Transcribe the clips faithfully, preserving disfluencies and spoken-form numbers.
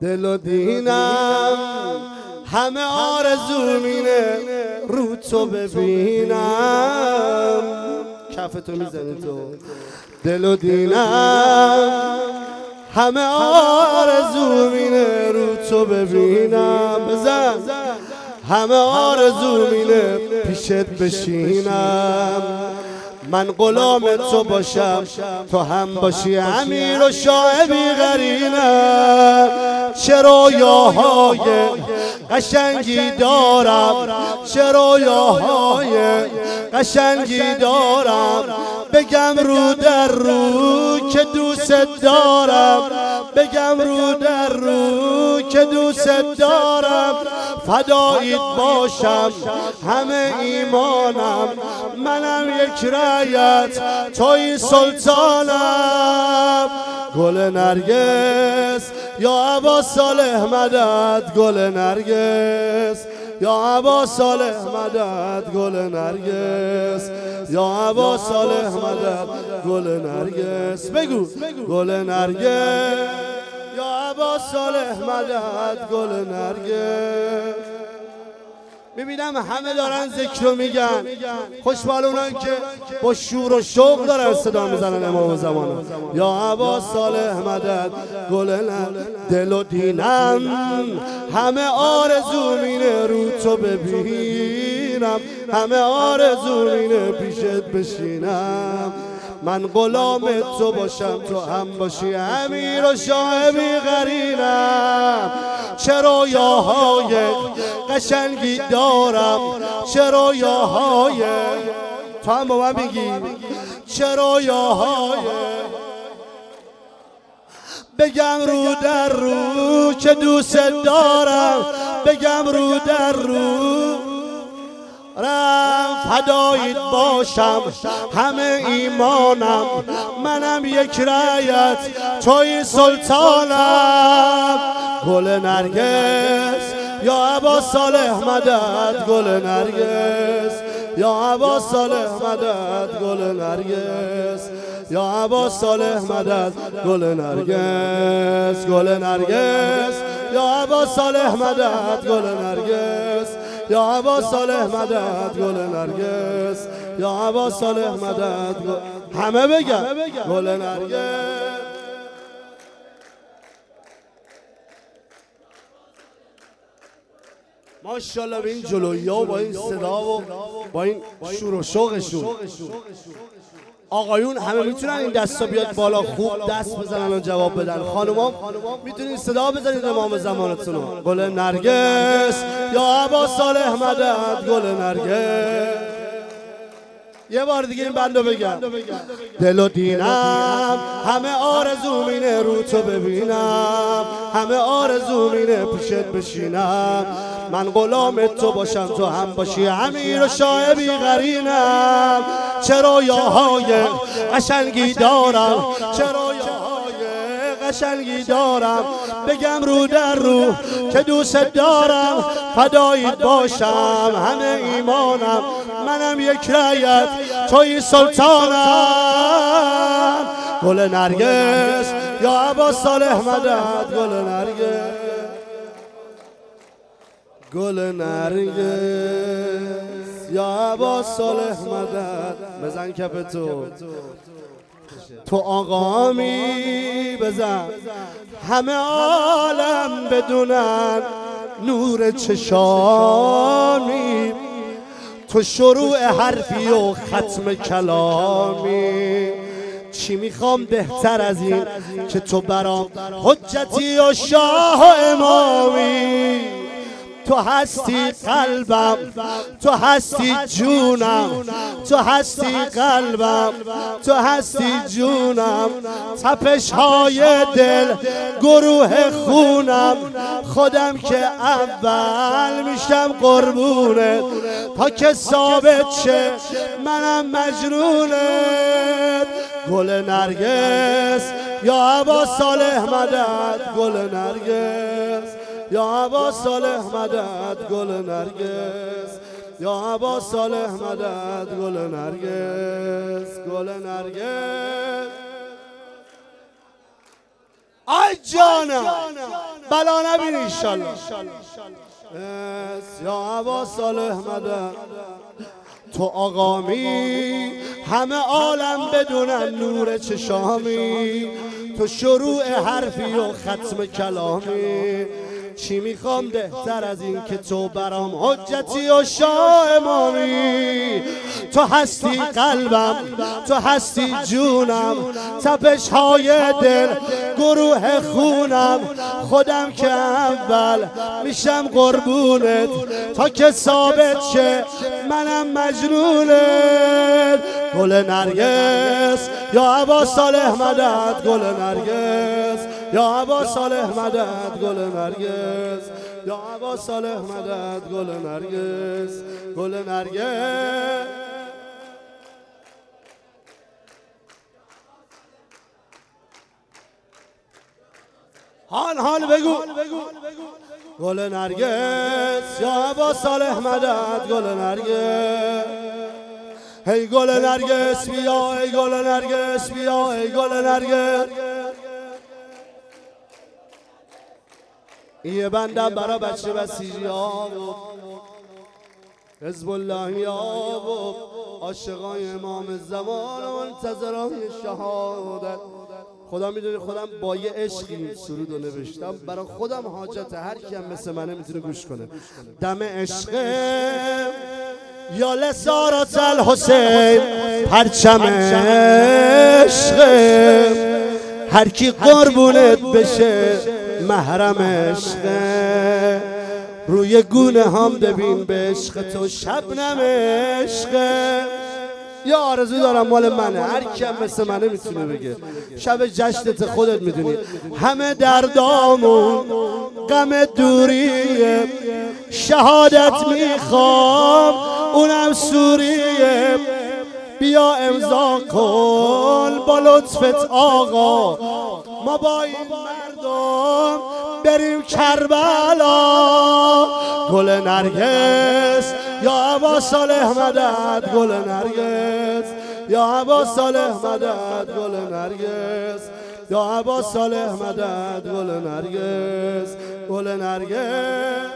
دل و دینم همه آرزو مینه رو تو ببینم. کفتو میزنی تو. دل و دینم همه آرزو مینه رو تو ببینم. بزن. همه آرزو مینه پیشت بشینم. من غلام تو باشم تو هم باشی امیر و شاه بی قرینم. چه رویاهای قشنگی دارم، چه رویاهای قشنگی دارم. بگم رو در رو که دوست دارم، بگم رو در رو که دوست دارم. فداییت باشم همه ایمانم، منم یک رعیت توی سلطانم. گل نرگس یا ابا صالح مدد، گل نرگس یا ابا صالح مدد، گل نرگس یا ابا صالح مدد، گل نرگس. بگو گل نرگس یا ابا صالح مدد، گل نرگس. میبینم همه دارن ذکر رو میگن، خوشحال اونان که با شور و شوق دارن صدا میزنن امام زمان. یا ابا صالح مدد، گل نرگس. دل و دینم همه آرزو مینه رو تو ببینم، همه آرزو مینه پیشت بشینم. من غلام تو باشم تو هم باشی امیر و شاه بی قرینم. چه رویاهای قشنگی دارم، چه رویاهای، تو هم با من بگی چه رویاهای. بگم رو در رو که دوست دارم، بگم رو در رو رم. فداییت باشم همه ایمانم، منم یک رعیت توی سلطانم. گل نرگس یا ابا صالح مدد، گل نرگس یا ابا صالح مدد، گل نرگس یا ابا صالح مدد، گل نرگس. گل نرگس یا ابا صالح مدد، گل نرگس یا ابا صالح مدد، گل نرگس یا ابا صالح مدد. همه بگن گل نرگس. ماشاءالله به این جلویی ها و با این صدا و با این شور و شوقشون آقایون همه میتونن این دستا بیاد بالا خوب دست بزنن و جواب بدن. خانوما میتونین صدا بزنید امام زمانتون رو. گل نرگس یا ابا صالح مدد، گل نرگس. یه بار دیگه این بندو بگم. دل و دینم همه آرزو مینه رو تو ببینم، همه آرزو مینه پیشت بشینم. من غلام تو باشم تو هم باشی امیر و شاه بی قرینم. چه رویاهای قشنگی دارم، چه رویاهای قشنگی دارم. بگم رو در رو که دوست دارم. فداییت باشم همه ایمانم، منم یک رعیت توی سلطانم. گل نرگس یا ابا صالح مدد، گل نرگس. گل نرگس یا ابا صالح مدد. بزن کف تو تو آقامی، بزن همه عالم بدونن نور چشامی. تو شروع حرفی و ختم کلامی. چی میخوام بهتر از این که تو برام حجتی و شاه و امامی. تو هستی قلبم، تو هستی جونم، تو هستی قلبم، تو هستی جونم. تپش های دل گروه خونم، خودم که اول میشم قربونت تا که ثابت شه منم مجنونت. گل نرگس یا ابا صالح مدد، گل نرگس یا ابا صالح مدد، گل نرگس یا ابا صالح مدد، گل نرگس. گل نرگس ای جانم بلا نبینی انشالله. یا عبا صالح مدد تو آقامی، همه عالم بدونن نور چشامی، تو شروع حرفی و ختم کلامی. چی میخوام بهتر از این که تو برام حجتی و شاه امامی. تو هستی قلبم، تو هستی جونم، تپش های دل گروه خونم. خودم که اول میشم قربونت تا که ثابت شه منم مجنونت. گل نرگس یا عبا صالح مدد، گل نرگس یا عبا صالح مدد، گل نرگس یا عبا صالح مدد، گل نرگس گل نرگس. حال حال بگو گل نرگس یا عبا صالح مدد، گل نرگس. ای گل نرگس بیا، ای گل نرگس بیا، ای گل نرگس. یه بنده برا بچه بسیجی ها و حزب اللهی ها و عاشقای امام زمان و منتظرای شهادت. خدا میدونی خودم با یه عشقی سرود رو نوشتم برای خودم، حاجت هر کی هم مثل منه میتونه گوش کنه. دم عشق یا لسارات الحسین، پرچم عشق هر کی قربونت بشه محرم عشق. روی گونه هم ببین به عشق تو شبنم عشق. یا آرزو دارم مال منه، هر کی هم مثل منه میتونه بگه. شب جشنت خودت میدونی، همه دردامون غم دوریه، شهادت میخوام اونم سوریه. بیا امضا کن با لطفت آقا، ما با این مردم بریم کربلا. گل نرگس یا عبا صالح مدد، گل نرگس یا عبا صالح مدد، گل نرگس یا عبا صالح مدد، گل نرگس گل نرگس.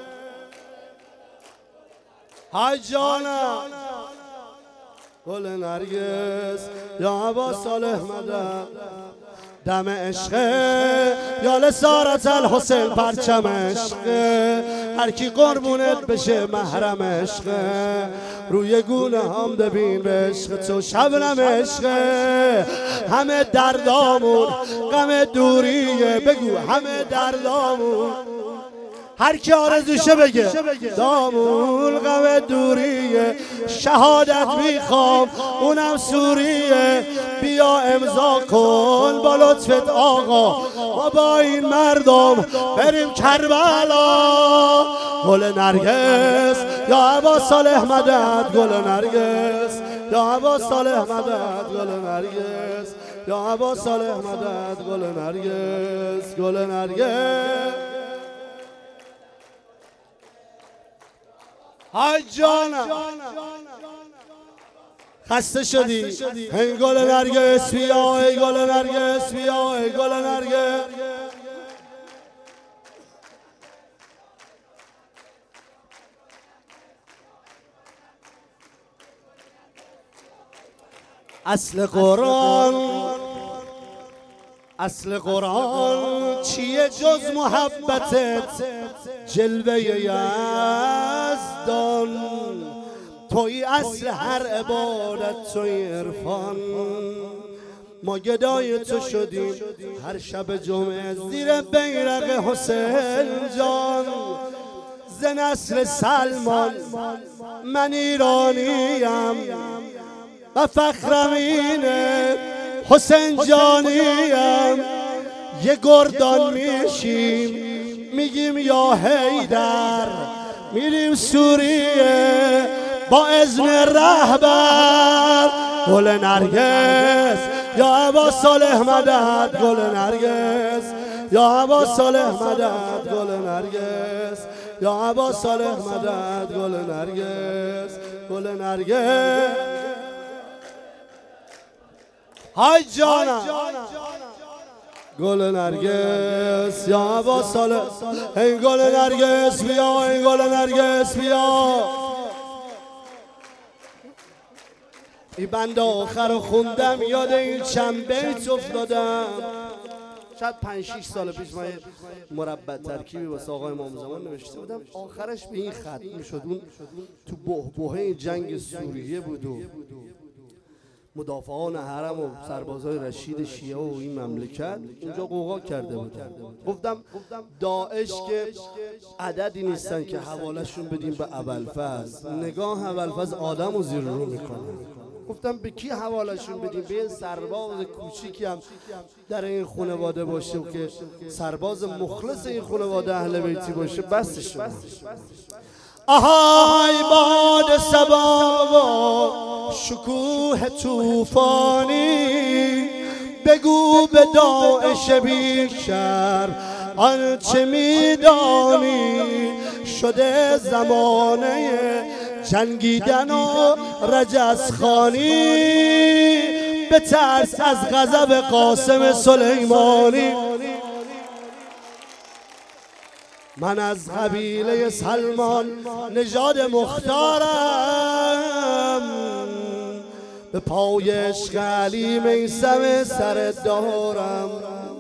های جانم گل نرگس یا عبا صالح مدد. دم عشق یا لسارت الحسین، پرچم عشق هر کی قربونت بشه محرم عشق. روی گونه هم ببین به عشق تو شبنم عشق. همه دردامون غم دوریه، بگو همه دردامون هر کی آرزوشه بگه دامون غم دوریه. شهادت میخوام اونم سوریه. بیا امضا کن با لطفت آقا، ما با این مردم بریم کربلا. گل نرگس یا عبا صالح مدد، گل نرگس یا عبا صالح مدد، گل نرگس یا عبا صالح مدد، گل نرگس گل نرگس. های جانم خسته شدی؟ ای گل نرگس بیا، ای گل نرگس بیا، ای گل نرگس. اصل قرآن، اصل قرآن چیه جز محبتت؟ جلوه یزدان توی اصل هر عبادت، توی عرفان. ما گدای تو شدیم هر شب جمعه زیر بیرق حسین جان. ز نسل سلمان من ایرانیم و فخرم اینه حسین جانیم. یه گردان میشیم میگیم یا حیدر، میریم سوریه با اذن رهبر. گل نرگس یا عبا صالح مدد، گل نرگس یا عبا صالح مدد، گل نرگس یا عبا صالح مدد، گل نرگس گل نرگس. های جانم گل نرگس یا عباس صالح، این گل نرگس بیا، این گل نرگس بیا. این بند آخر رو خوندم یاد این چند بیت افتادم. شاید پنج شیش سال پیش من مربع ترکیبی واسه آقای امام زمان نوشته بودم، آخرش به این ختم میشد. اون تو بحبوحه جنگ سوریه بود و مدافعان حرم و سربازای رشید شیعه و این مملکت اونجا قوقا کرده بودن. گفتم داعش که عددی نیستن که حوالشون بدیم به ابوالفضل. نگاه ابوالفضل آدم رو زیر رو میکنه. گفتم به کی حوالشون بدیم؟ به این سرباز کوچیکی هم در این خانواده باشه و که سرباز مخلص این خانواده اهل بیتی باشه بسش. آهای باد صبا و شکوه طوفانی، بگو به داعش بیشتر آنچه میدانی. شده زمانه جنگیدن و رجزخوانی، به ترس از غضب قاسم سلیمانی. من از قبیله سلمان نژاد مختارم، به پای عشق علی میثم سر دارم.